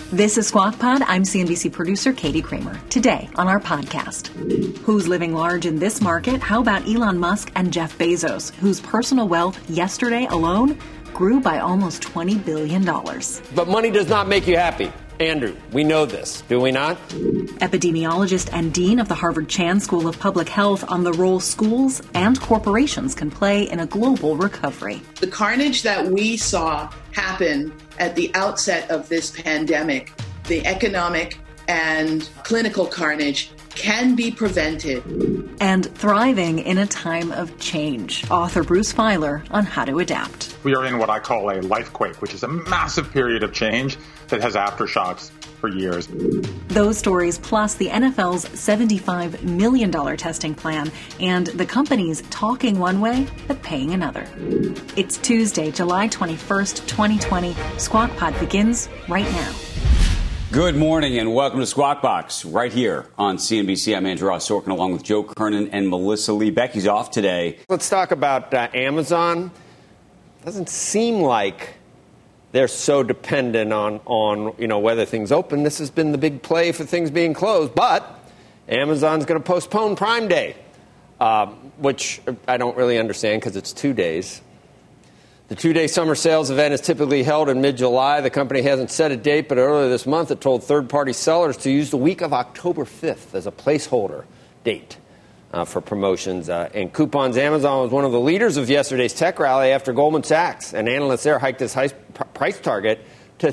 This is Squawk Pod. I'm CNBC producer Katie Kramer. Today on our podcast, who's living large in this market? How about Elon Musk and Jeff Bezos, whose personal wealth yesterday alone grew by almost $20 billion. But money does not make you happy. Andrew, we know this, do we not? Epidemiologist and dean of the Harvard Chan School of Public Health on the role schools and corporations can play in a global recovery. The carnage that we saw happen at the outset of this pandemic, the economic and clinical carnage, can be prevented. And thriving in a time of change. Author Bruce Feiler on how to adapt. We are in what I call a lifequake, which is a massive period of change that has aftershocks for years. Those stories, plus the NFL's $75 million testing plan, and the companies talking one way but paying another. It's Tuesday, July 21st, 2020. Squawk Pod begins right now. Good morning and welcome to Squawk Box right here on CNBC. I'm Andrew Ross Sorkin along with Joe Kernan and Melissa Lee. Becky's off today. Let's talk about Amazon. Doesn't seem like they're so dependent on whether things open. This has been the big play for things being closed. But Amazon's going to postpone Prime Day, which I don't really understand because it's 2 days. The 2-day summer sales event is typically held in mid-July. The company hasn't set a date, but earlier this month it told third-party sellers to use the week of October 5th as a placeholder date for promotions and coupons. Amazon was one of the leaders of yesterday's tech rally after Goldman Sachs and analysts there hiked its price target to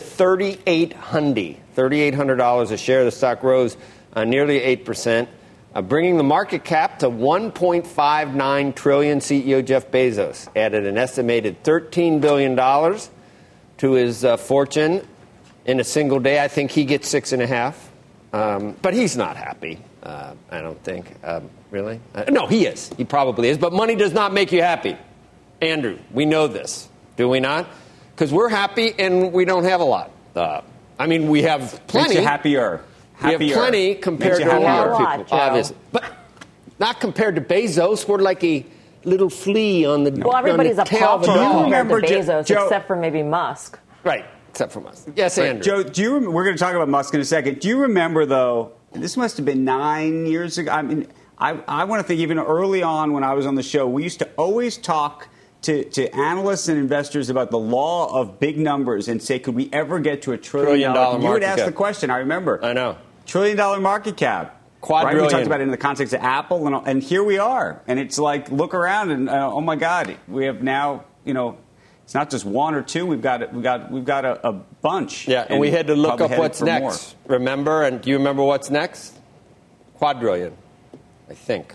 $3,800 a share. The stock rose nearly 8%. Bringing the market cap to $1.59 trillion, CEO Jeff Bezos added an estimated $13 billion to his fortune in a single day. I think he gets 6.5, but he's not happy. I don't think. Really? No, he is. He probably is. But money does not make you happy. Andrew, we know this, do we not? Because we're happy and we don't have a lot. We have plenty. Makes you happier. We have plenty compared to a lot of people, obviously. But not compared to Bezos. We're like a little flea on the Well, everybody's a pauper compared to Bezos, Joe, except for maybe Musk. Right, except for Musk. Yes, Andrew. Joe, we're going to talk about Musk in a second. Do you remember, though, this must have been 9 years ago. I want to think even early on when I was on the show, we used to always talk to analysts and investors about the law of big numbers and say, could we ever get to $1 trillion? You would ask the question, I remember. I know. $1 trillion market cap. Quadrillion. Right? We talked about it in the context of Apple, and here we are. And it's like, look around and, oh, my God, we have now, it's not just one or two. We've got a bunch. Yeah, and we had to look up what's next. More. Remember? And do you remember what's next? Quadrillion, I think.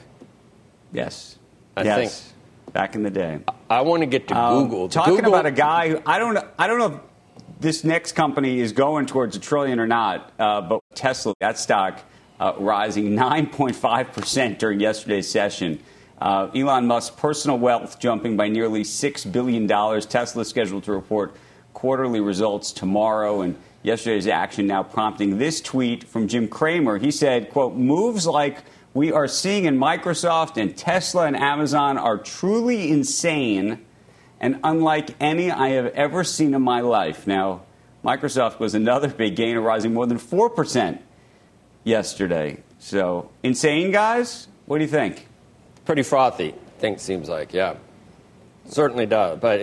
Yes. I think. Back in the day. I want to get to Google. Talking about a guy who, I don't know if this next company is going towards $1 trillion or not, but Tesla, that stock rising 9.5% during yesterday's session. Elon Musk's personal wealth jumping by nearly $6 billion. Tesla is scheduled to report quarterly results tomorrow, and yesterday's action now prompting this tweet from Jim Cramer. He said, quote, moves like we are seeing in Microsoft and Tesla and Amazon are truly insane and unlike any I have ever seen in my life. Now, Microsoft was another big gainer, rising more than 4% yesterday. So, insane, guys? What do you think? Pretty frothy, seems like, yeah. Certainly does. But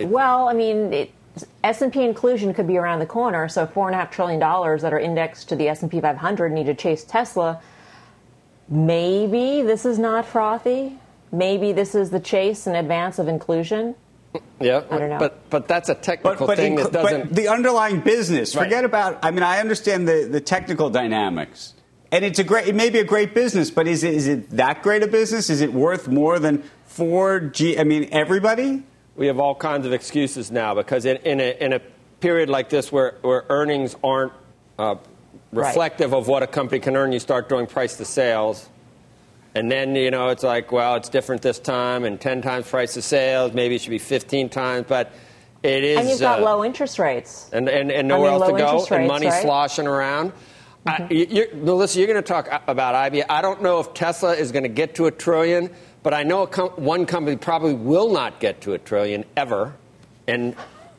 S&P inclusion could be around the corner, so $4.5 trillion that are indexed to the S&P 500 need to chase Tesla. Maybe this is not frothy. Maybe this is the chase in advance of inclusion. Yeah, I don't know. But that's a technical thing that doesn't... But the underlying business, right. Forget about... I understand the technical dynamics. And it may be a great business, but is it that great a business? Is it worth more than 4G? Everybody? We have all kinds of excuses now because in a period like this where earnings aren't reflective of what a company can earn, you start doing price to sales. And then, it's like, well, it's different this time, and 10 times price to sales. Maybe it should be 15 times, but it is... And you've got low interest rates. And nowhere else to go, and money sloshing around. Mm-hmm. Melissa, you're going to talk about IBM. I don't know if Tesla is going to get to $1 trillion, but I know one company probably will not get to $1 trillion ever, and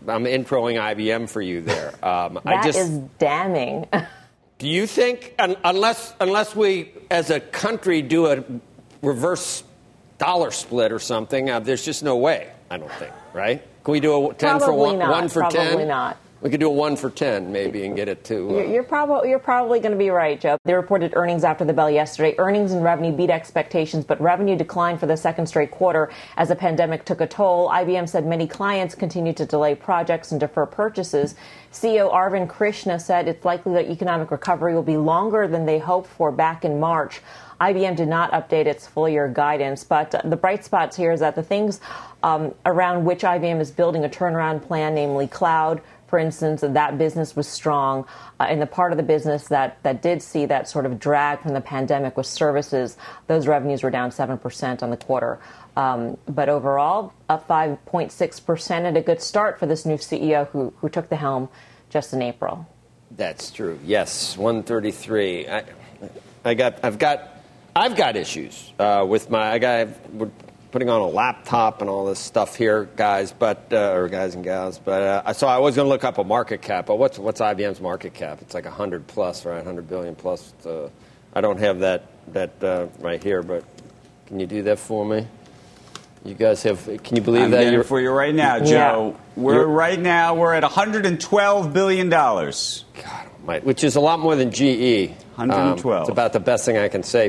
I'm introing IBM for you there. That is damning. Do you think, unless we as a country do a reverse dollar split or something, there's just no way, I don't think, right? Can we do a 10 for 1, 1 for 10? Probably not. We could do a 1 for 10 maybe and get it to... You're probably going to be right, Joe. They reported earnings after the bell yesterday. Earnings and revenue beat expectations, but revenue declined for the second straight quarter as the pandemic took a toll. IBM said many clients continue to delay projects and defer purchases. CEO Arvind Krishna said it's likely that economic recovery will be longer than they hoped for back in March. IBM did not update its full-year guidance, but the bright spots here is that the things around which IBM is building a turnaround plan, namely cloud, for instance, that business was strong. In the part of the business that did see that sort of drag from the pandemic was services. Those revenues were down 7% on the quarter. But overall, up 5.6% and a good start for this new CEO who took the helm just in April. That's true. Yes, 133. I've got issues with we're putting on a laptop and all this stuff here, guys, or guys and gals. But so I was going to look up a market cap. But what's IBM's market cap? It's like 100 plus, right? 100 billion plus. I don't have that right here, but can you do that for me? You guys have? Can you believe I'm that? Getting it for you right now, Joe. Yeah. We're at $112 billion. God almighty, which is a lot more than GE. 112. It's about the best thing I can say.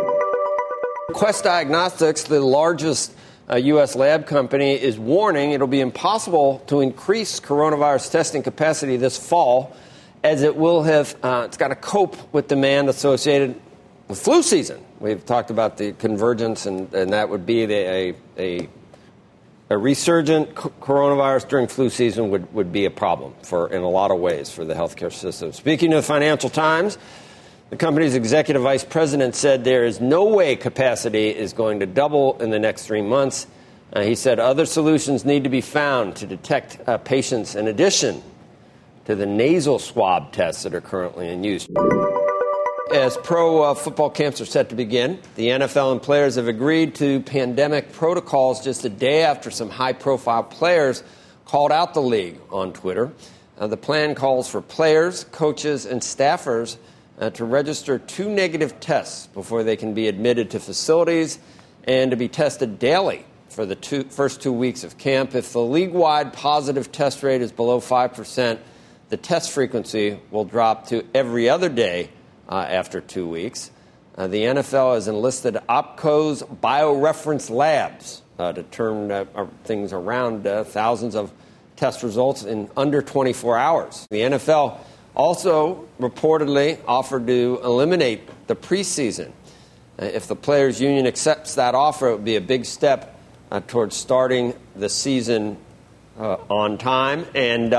Quest Diagnostics, the largest U.S. lab company, is warning it'll be impossible to increase coronavirus testing capacity this fall, as it will have. It's got to cope with demand associated with flu season. We've talked about the convergence, and that would be a resurgent coronavirus during flu season would be a problem in a lot of ways for the healthcare system. Speaking of the Financial Times, the company's executive vice president said there is no way capacity is going to double in the next 3 months. He said other solutions need to be found to detect patients in addition to the nasal swab tests that are currently in use. As pro football camps are set to begin, the NFL and players have agreed to pandemic protocols just a day after some high-profile players called out the league on Twitter. The plan calls for players, coaches, and staffers to register 2 negative tests before they can be admitted to facilities and to be tested daily for the first 2 weeks of camp. If the league-wide positive test rate is below 5%, the test frequency will drop to every other day after 2 weeks. The NFL has enlisted OPCO's BioReference Labs to turn things around, thousands of test results in under 24 hours. The NFL also reportedly offered to eliminate the preseason. If the players' union accepts that offer, it would be a big step towards starting the season on time. And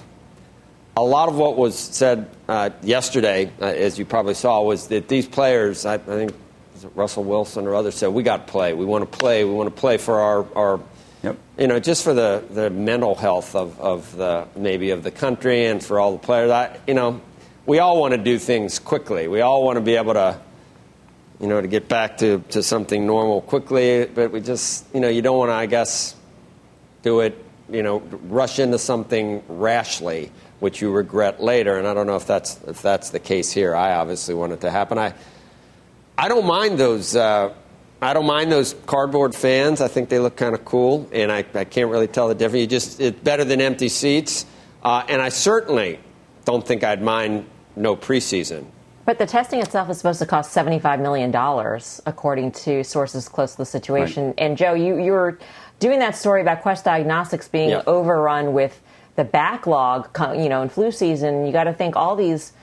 a lot of what was said yesterday, as you probably saw, was that these players, I think Russell Wilson or others said, we got to play. We want to play. We want to play for our Yep. Just for the mental health of the country and for all the players. We all want to do things quickly. We all want to be able to, to get back to something normal quickly. But we just, you don't want to, I guess, do it, rush into something rashly, which you regret later. And I don't know if that's the case here. I obviously want it to happen. I don't mind those. I don't mind those cardboard fans. I think they look kind of cool, and I can't really tell the difference. It's better than empty seats. And I certainly don't think I'd mind no preseason. But the testing itself is supposed to cost $75 million, according to sources close to the situation. Right. And, Joe, you were doing that story about Quest Diagnostics being overrun with the backlog, in flu season. You got to think all these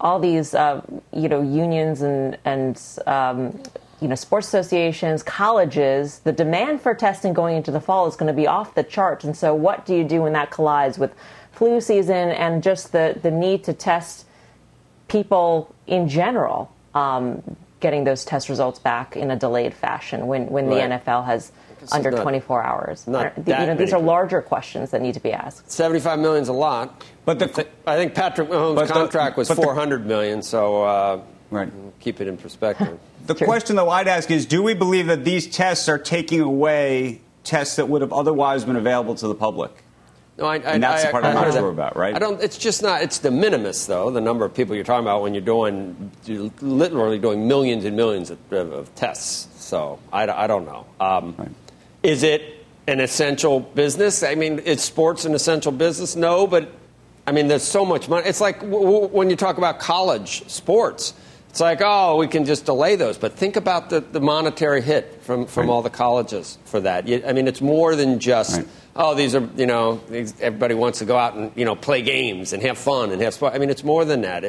unions and sports associations, colleges, the demand for testing going into the fall is going to be off the charts. And so what do you do when that collides with flu season and just the need to test people in general, getting those test results back in a delayed fashion when the NFL has under 24 hours? These are larger questions that need to be asked. $75 million is a lot. But I think Patrick Mahomes' contract was $400 million, so keep it in perspective. The question, though, I'd ask is, do we believe that these tests are taking away tests that would have otherwise been available to the public? No, and that's the part I'm not sure about, right? It's just not. It's de minimis, though. The number of people you're talking about when you're literally doing millions and millions of tests. So I don't know. Right. Is it an essential business? I mean, is sports an essential business? No, but I mean, there's so much money. It's like when you talk about college sports. It's like, oh, we can just delay those. But think about the monetary hit from all the colleges for that. I mean, it's more than just, these are, everybody wants to go out and, play games and have fun and have sport. I mean, it's more than that.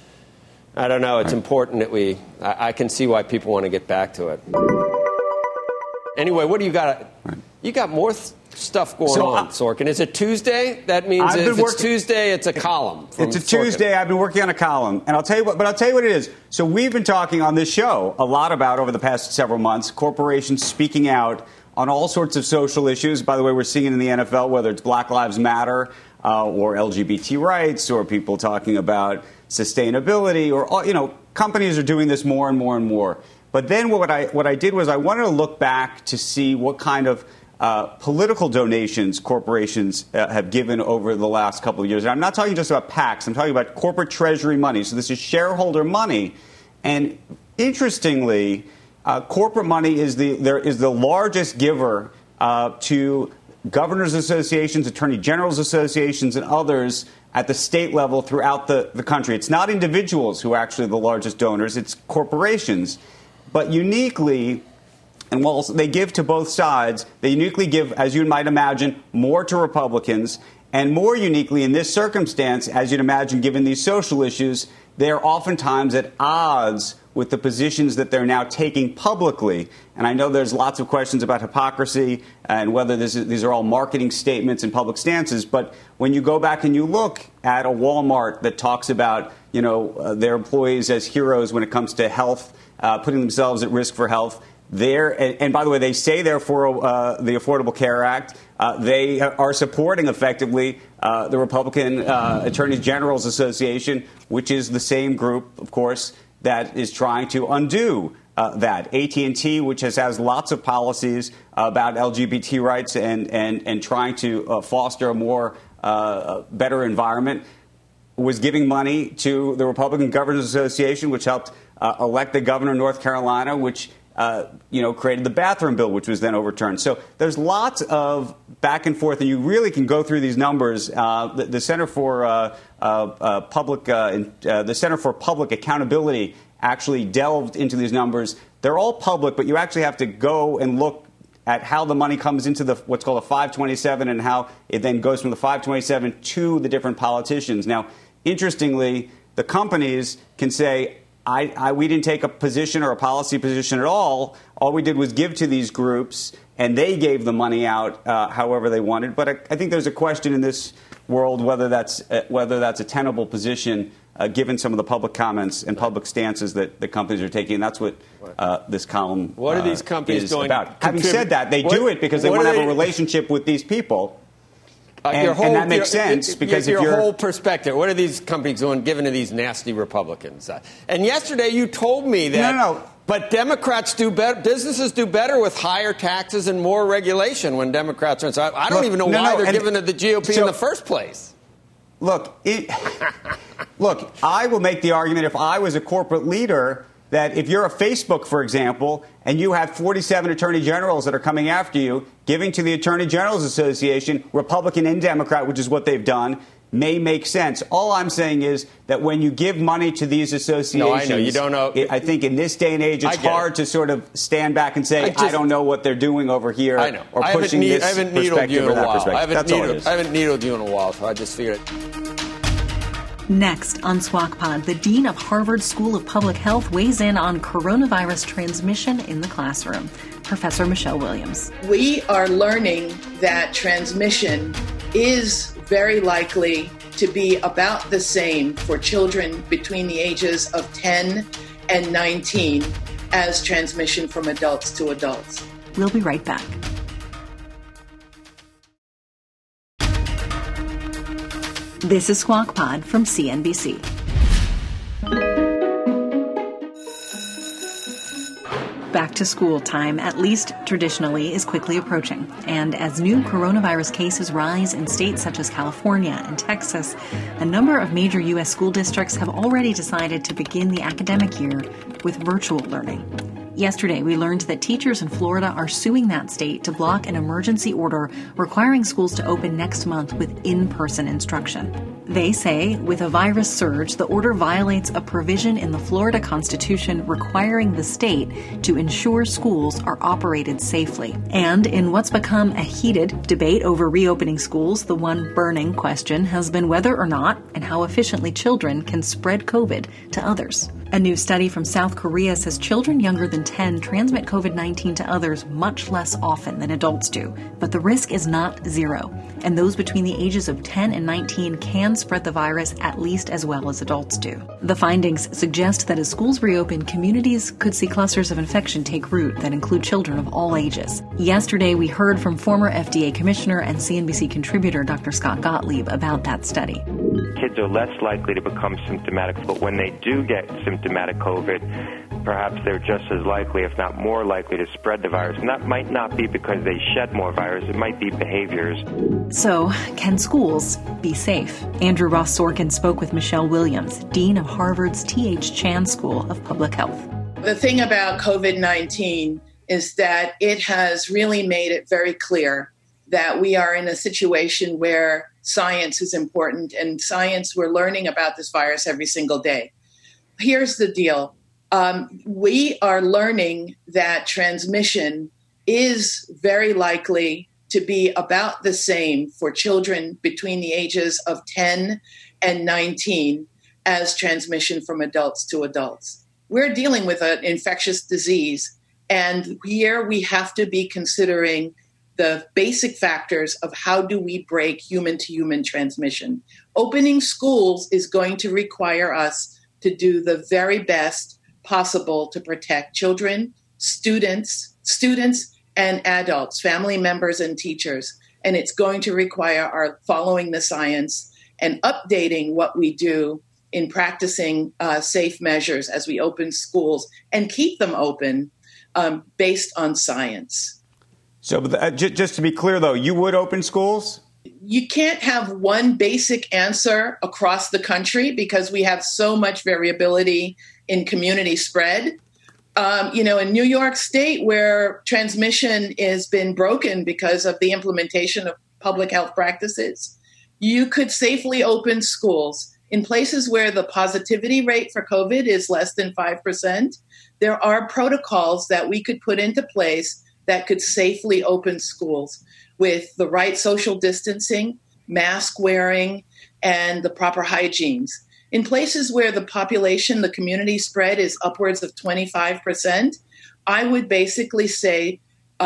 I don't know. It's important that I can see why people want to get back to it. Anyway, what do you got? You got more stuff going on, Sorkin. Is it Tuesday? That means if it's Tuesday, it's a column. It's a Tuesday. I've been working on a column, and I'll tell you what it is. So we've been talking on this show a lot about over the past several months corporations speaking out on all sorts of social issues. By the way, we're seeing it in the NFL, whether it's Black Lives Matter or LGBT rights, or people talking about sustainability, or companies are doing this more and more and more. But then what I did was I wanted to look back to see what kind of political donations corporations have given over the last couple of years. And I'm not talking just about PACs. I'm talking about corporate treasury money. So this is shareholder money. And interestingly, corporate money is the largest giver to governors' associations, attorney generals' associations, and others at the state level throughout the country. It's not individuals who are actually the largest donors. It's corporations. But uniquely, and while they give to both sides, they uniquely give, as you might imagine, more to Republicans. And more uniquely in this circumstance, as you'd imagine, given these social issues, they're oftentimes at odds with the positions that they're now taking publicly. And I know there's lots of questions about hypocrisy and whether these are all marketing statements and public stances. But when you go back and you look at a Walmart that talks about, their employees as heroes when it comes to health, putting themselves at risk for health, and by the way, they say they're for the Affordable Care Act. They are supporting effectively the Republican Attorney General's Association, which is the same group, of course, that is trying to undo that. AT&T, which has lots of policies about LGBT rights and trying to foster a more better environment, was giving money to the Republican Governors Association, which helped elect the governor of North Carolina, which created the bathroom bill, which was then overturned. So there's lots of back and forth, and you really can go through these numbers. The Center for Public Accountability actually delved into these numbers. They're all public, but you actually have to go and look at how the money comes into what's called a 527 and how it then goes from the 527 to the different politicians. Now, interestingly, the companies can say, we didn't take a position or a policy position at all. All we did was give to these groups, and they gave the money out however they wanted. But I think there's a question in this world whether that's a tenable position, given some of the public comments and public stances that the companies are taking. And that's what this column what are these companies is doing about. Having said that, they do it because they want to have a relationship with these people. And that makes sense because your whole perspective. What are these companies doing, given to these nasty Republicans? And yesterday you told me that. No. But Democrats do better. Businesses do better with higher taxes and more regulation when Democrats are. So I don't even know why they're giving to the GOP in the first place. Look, I will make the argument if I was a corporate leader that if you're a Facebook, for example, and you have 47 attorney generals that are coming after you, giving to the Attorney Generals Association, Republican and Democrat, which is what they've done, may make sense. All I'm saying is that when you give money to these associations, no, I know. You don't know. I think in this day and age, it's hard to sort of stand back and say, I don't know what they're doing over here. I know. Or pushing this perspective or that perspective. I haven't needled you in a while, so I just figured it. Next on Squawk Pod, the Dean of Harvard School of Public Health weighs in on coronavirus transmission in the classroom. Professor Michelle Williams. We are learning that transmission is very likely to be about the same for children between the ages of 10 and 19 as transmission from adults to adults. We'll be right back. This is Squawk Pod from CNBC. back to school time, at least traditionally, is quickly approaching. And as new coronavirus cases rise in states such as California and Texas, a number of major U.S. school districts have already decided to begin the academic year with virtual learning. Yesterday, we learned that teachers in Florida are suing that state to block an emergency order requiring schools to open next month with in-person instruction. They say, with a virus surge, the order violates a provision in the Florida Constitution requiring the state to ensure schools are operated safely. And in what's become a heated debate over reopening schools, the one burning question has been whether or not and how efficiently children can spread COVID to others. A new study from South Korea says children younger than 10 transmit COVID-19 to others much less often than adults do. But the risk is not zero, and those between the ages of 10 and 19 can spread the virus at least as well as adults do. The findings suggest that as schools reopen, communities could see clusters of infection take root that include children of all ages. Yesterday, we heard from former FDA Commissioner and CNBC contributor Dr. Scott Gottlieb about that study. Kids are less likely to become symptomatic, but when they do get symptomatic COVID, perhaps they're just as likely, if not more likely, to spread the virus. And that might not be because they shed more virus. It might be behaviors. So, can schools be safe? Andrew Ross Sorkin spoke with Michelle Williams, Dean of Harvard's T.H. Chan School of Public Health. The thing about COVID-19 is that it has really made it very clear that we are in a situation where science is important, and science, we're learning about this virus every single day. Here's the deal. We are learning that transmission is very likely to be about the same for children between the ages of 10 and 19 as transmission from adults to adults. We're dealing with an infectious disease, and here we have to be considering the basic factors of how do we break human-to-human transmission. Opening schools is going to require us to do the very best possible to protect children, students, and adults, family members and teachers. And it's going to require our following the science and updating what we do in practicing safe measures as we open schools and keep them open based on science. So just to be clear, though, you would open schools? You can't have one basic answer across the country because we have so much variability in community spread. In New York State, where transmission has been broken because of the implementation of public health practices, you could safely open schools. In places where the positivity rate for COVID is less than 5%, there are protocols that we could put into place that could safely open schools with the right social distancing, mask wearing, and the proper hygienes. In places where the population, the community spread is upwards of 25%, I would basically say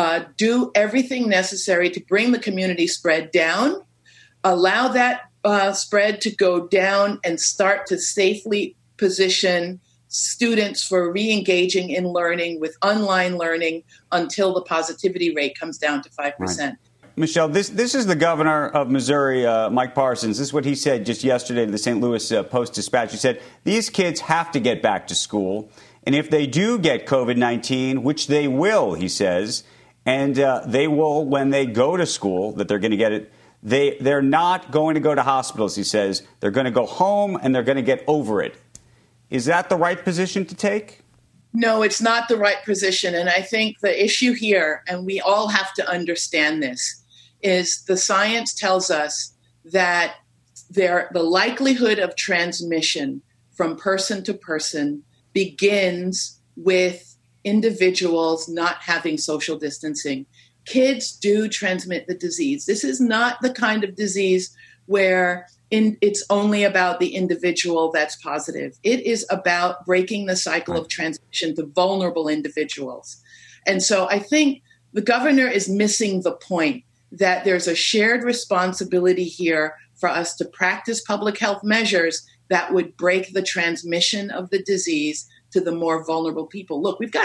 do everything necessary to bring the community spread down, allow that spread to go down, and start to safely position students for re-engaging in learning with online learning until the positivity rate comes down to 5%. Right. Michelle, this is the governor of Missouri, Mike Parsons. This is what he said just yesterday to the St. Louis Post-Dispatch. He said, these kids have to get back to school. And if they do get COVID-19, which they will, he says, and they will when they go to school, that they're going to get it, they're not going to go to hospitals, he says. They're going to go home and they're going to get over it. Is that the right position to take? No, it's not the right position. And I think the issue here, and we all have to understand this, is the science tells us that the likelihood of transmission from person to person begins with individuals not having social distancing. Kids do transmit the disease. This is not the kind of disease where it's only about the individual that's positive. It is about breaking the cycle of transmission to vulnerable individuals. And so I think the governor is missing the point that there's a shared responsibility here for us to practice public health measures that would break the transmission of the disease to the more vulnerable people. Look, we've got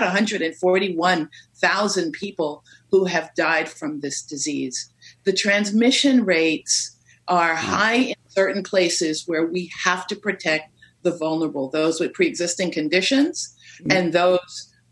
141,000 people who have died from this disease. The transmission rates are high in certain places where we have to protect the vulnerable, those with pre-existing conditions and those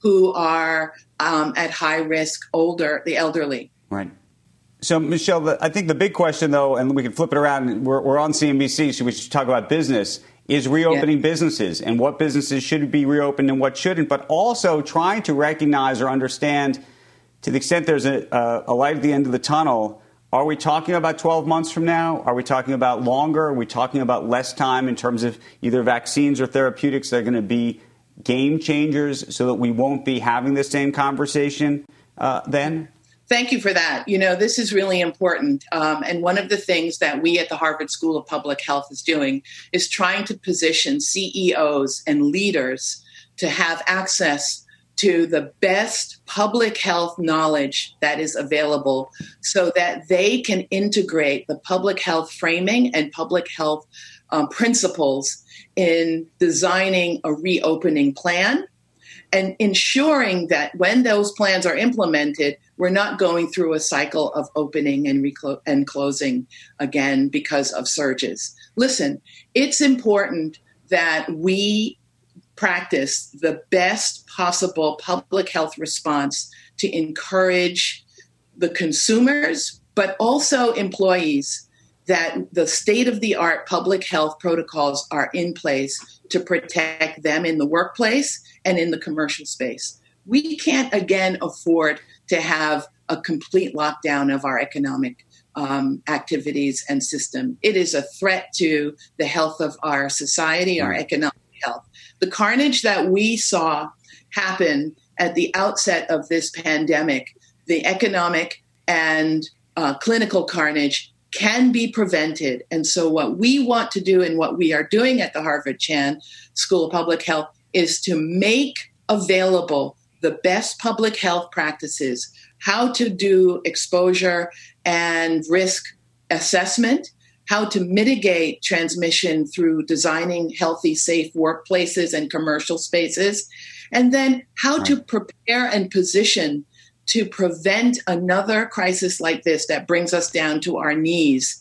who are at high risk, the elderly. Right. So, Michelle, I think the big question, though, and we can flip it around, we're on CNBC, so we should talk about business, is reopening businesses and what businesses should be reopened and what shouldn't, but also trying to recognize or understand, to the extent there's a light at the end of the tunnel, are we talking about 12 months from now? Are we talking about longer? Are we talking about less time in terms of either vaccines or therapeutics that are going to be game changers so that we won't be having the same conversation then? Thank you for that. This is really important. And one of the things that we at the Harvard School of Public Health is doing is trying to position CEOs and leaders to have access to the best public health knowledge that is available so that they can integrate the public health framing and public health principles in designing a reopening plan and ensuring that when those plans are implemented, we're not going through a cycle of opening and closing again because of surges. Listen, it's important that we practice the best possible public health response to encourage the consumers, but also employees, that the state-of-the-art public health protocols are in place to protect them in the workplace and in the commercial space. We can't, again, afford to have a complete lockdown of our economic activities and system. It is a threat to the health of our society, our economic health. The carnage that we saw happen at the outset of this pandemic, the economic and clinical carnage, can be prevented. And so what we want to do and what we are doing at the Harvard Chan School of Public Health is to make available the best public health practices, how to do exposure and risk assessment, how to mitigate transmission through designing healthy, safe workplaces and commercial spaces, and then how to prepare and position to prevent another crisis like this that brings us down to our knees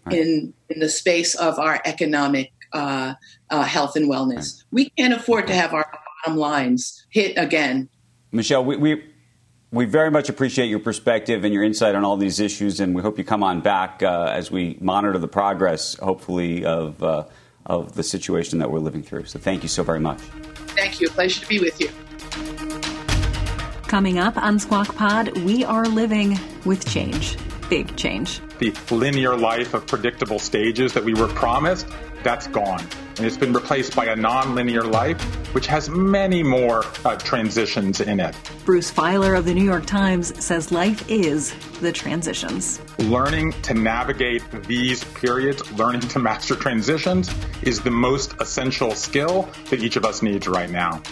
in the space of our economic health and wellness. We can't afford to have our bottom lines hit again. Michelle, we very much appreciate your perspective and your insight on all these issues, and we hope you come on back as we monitor the progress, hopefully, of the situation that we're living through. So thank you so very much. Thank you. Pleasure to be with you. Coming up on Squawk Pod, we are living with change. Big change. The linear life of predictable stages that we were promised, that's gone. And it's been replaced by a nonlinear life, which has many more transitions in it. Bruce Feiler of the New York Times says life is the transitions. Learning to navigate these periods, learning to master transitions, is the most essential skill that each of us needs right now.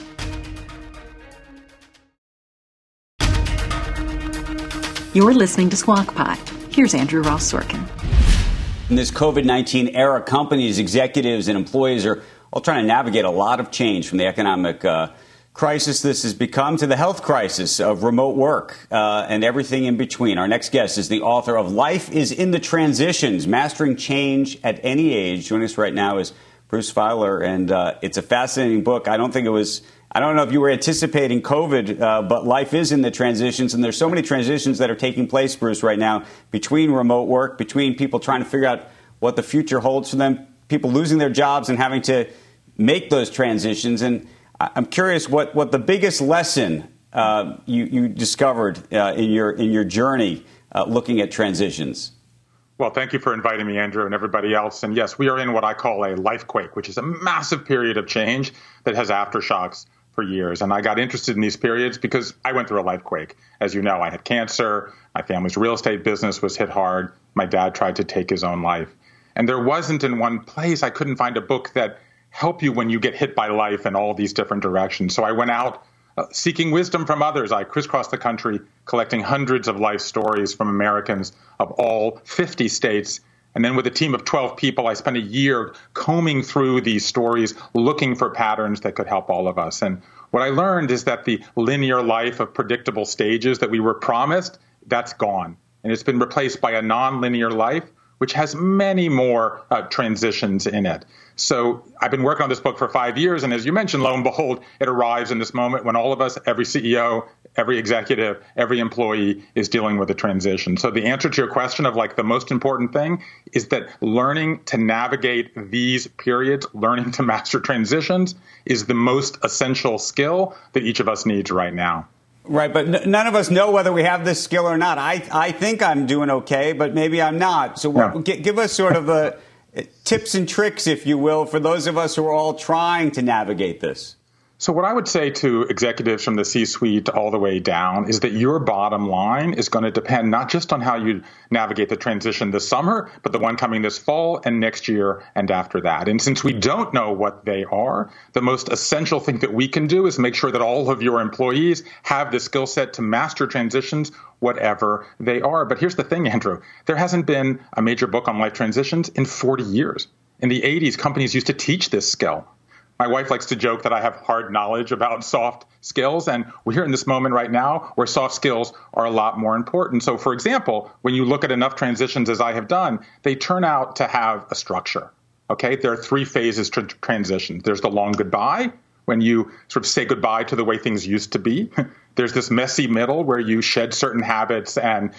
You're listening to Squawk Pod. Here's Andrew Ross Sorkin. In this COVID-19 era, companies, executives, and employees are all trying to navigate a lot of change, from the economic crisis this has become to the health crisis of remote work and everything in between. Our next guest is the author of Life is in the Transitions, Mastering Change at Any Age. Joining us right now is Bruce Feiler, and it's a fascinating book. I don't know if you were anticipating COVID, but life is in the transitions, and there's so many transitions that are taking place, Bruce, right now, between remote work, between people trying to figure out what the future holds for them, people losing their jobs and having to make those transitions. And I'm curious what the biggest lesson you discovered in your journey looking at transitions. Well, thank you for inviting me, Andrew, and everybody else. And yes, we are in what I call a life quake, which is a massive period of change that has aftershocks for years. And I got interested in these periods because I went through a life quake. As you know, I had cancer. My family's real estate business was hit hard. My dad tried to take his own life. And there wasn't in one place, I couldn't find a book that helped you when you get hit by life in all these different directions. So I went out seeking wisdom from others. I crisscrossed the country, collecting hundreds of life stories from Americans of all 50 states. And then with a team of 12 people, I spent a year combing through these stories, looking for patterns that could help all of us. And what I learned is that the linear life of predictable stages that we were promised, that's gone. And it's been replaced by a nonlinear life, which has many more transitions in it. So I've been working on this book for 5 years, and as you mentioned, lo and behold, it arrives in this moment when all of us, every CEO, every executive, every employee is dealing with a transition. So the answer to your question of like the most important thing is that learning to navigate these periods, learning to master transitions is the most essential skill that each of us needs right now. Right, but none of us know whether we have this skill or not. I think I'm doing okay, but maybe I'm not. So give us sort of a tips and tricks, if you will, for those of us who are all trying to navigate this. So what I would say to executives from the C-suite all the way down is that your bottom line is going to depend not just on how you navigate the transition this summer, but the one coming this fall and next year and after that. And since we don't know what they are, the most essential thing that we can do is make sure that all of your employees have the skill set to master transitions, whatever they are. But here's the thing, Andrew. There hasn't been a major book on life transitions in 40 years. In the 80s, companies used to teach this skill. My wife likes to joke that I have hard knowledge about soft skills, and we're in this moment right now where soft skills are a lot more important. So, for example, when you look at enough transitions as I have done, they turn out to have a structure. Okay, there are 3 phases to transitions. There's the long goodbye, when you sort of say goodbye to the way things used to be. There's this messy middle where you shed certain habits and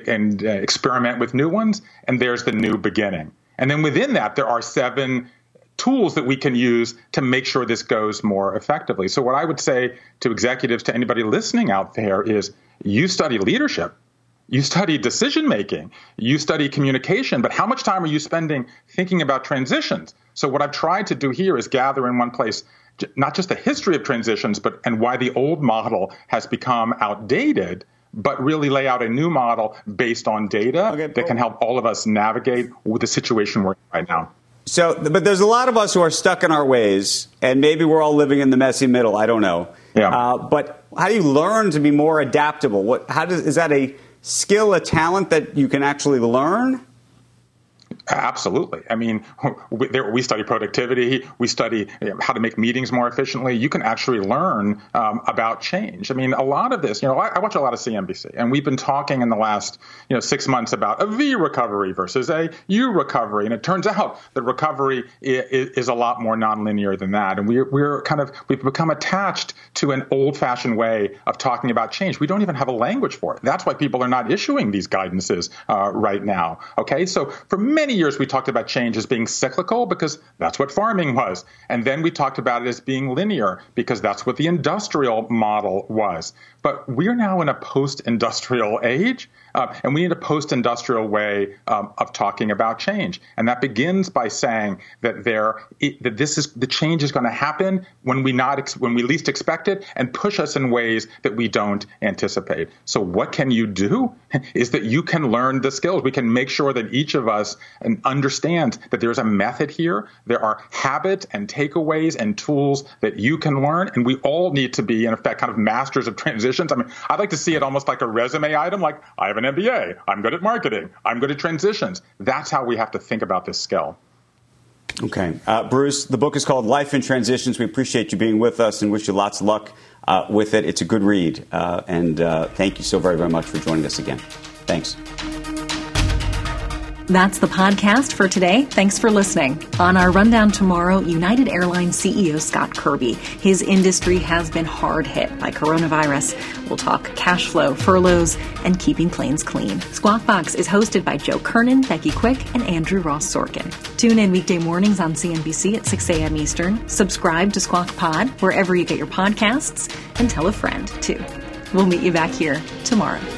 experiment with new ones, and there's the new beginning. And then within that, there are 7 tools that we can use to make sure this goes more effectively. So what I would say to executives, to anybody listening out there is you study leadership, you study decision making, you study communication, but how much time are you spending thinking about transitions? So what I've tried to do here is gather in one place not just the history of transitions, and why the old model has become outdated, but really lay out a new model based on data that can help all of us navigate with the situation we're in right now. So, but there's a lot of us who are stuck in our ways, and maybe we're all living in the messy middle. I don't know. Yeah. But how do you learn to be more adaptable? Is that a skill, a talent that you can actually learn? Absolutely. I mean, we study productivity. We study how to make meetings more efficiently. You can actually learn about change. I mean, a lot of this, I watch a lot of CNBC, and we've been talking in the last, 6 months about a V recovery versus a U recovery. And it turns out that recovery is a lot more nonlinear than that. And we've become attached to an old-fashioned way of talking about change. We don't even have a language for it. That's why people are not issuing these guidances right now. Okay, so for many years, we talked about change as being cyclical because that's what farming was. And then we talked about it as being linear because that's what the industrial model was. But we're now in a post-industrial age, and we need a post-industrial way of talking about change. And that begins by saying that the change is going to happen when we least expect it and push us in ways that we don't anticipate. So what can you do is that you can learn the skills. We can make sure that each of us understands that there's a method here. There are habits and takeaways and tools that you can learn. And we all need to be, in effect, kind of masters of transitions. I mean, I'd like to see it almost like a resume item, like I have an MBA, I'm good at marketing, I'm good at transitions. That's how we have to think about this skill. Okay. Bruce, the book is called Life in Transitions. We appreciate you being with us and wish you lots of luck with it. It's a good read. And thank you so very, very much for joining us again. Thanks. That's the podcast for today. Thanks for listening. On our rundown tomorrow, United Airlines CEO Scott Kirby. His industry has been hard hit by coronavirus. We'll talk cash flow, furloughs, and keeping planes clean. Squawk Box is hosted by Joe Kernan, Becky Quick, and Andrew Ross Sorkin. Tune in weekday mornings on CNBC at 6 a.m. Eastern. Subscribe to Squawk Pod wherever you get your podcasts, and tell a friend, too. We'll meet you back here tomorrow.